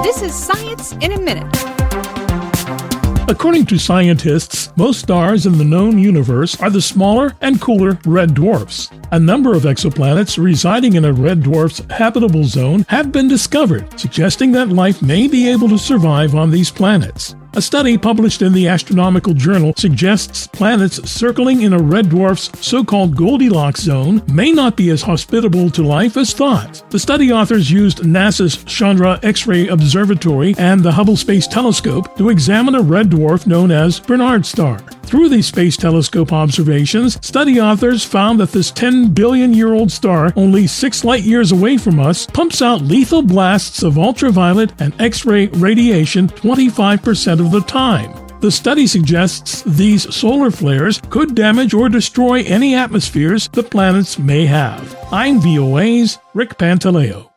This is Science in a Minute. According to scientists, most stars in the known universe are the smaller and cooler red dwarfs. A number of exoplanets residing in a red dwarf's habitable zone have been discovered, suggesting that life may be able to survive on these planets. A study published in the Astronomical Journal suggests planets circling in a red dwarf's so-called Goldilocks zone may not be as hospitable to life as thought. The study authors used NASA's Chandra X-ray Observatory and the Hubble Space Telescope to examine a red dwarf known as Barnard Star. Through these space telescope observations, study authors found that this 10-billion-year-old star, only 6 light-years away from us, pumps out lethal blasts of ultraviolet and X-ray radiation 25% of the time. The study suggests these solar flares could damage or destroy any atmospheres the planets may have. I'm VOA's Rick Pantaleo.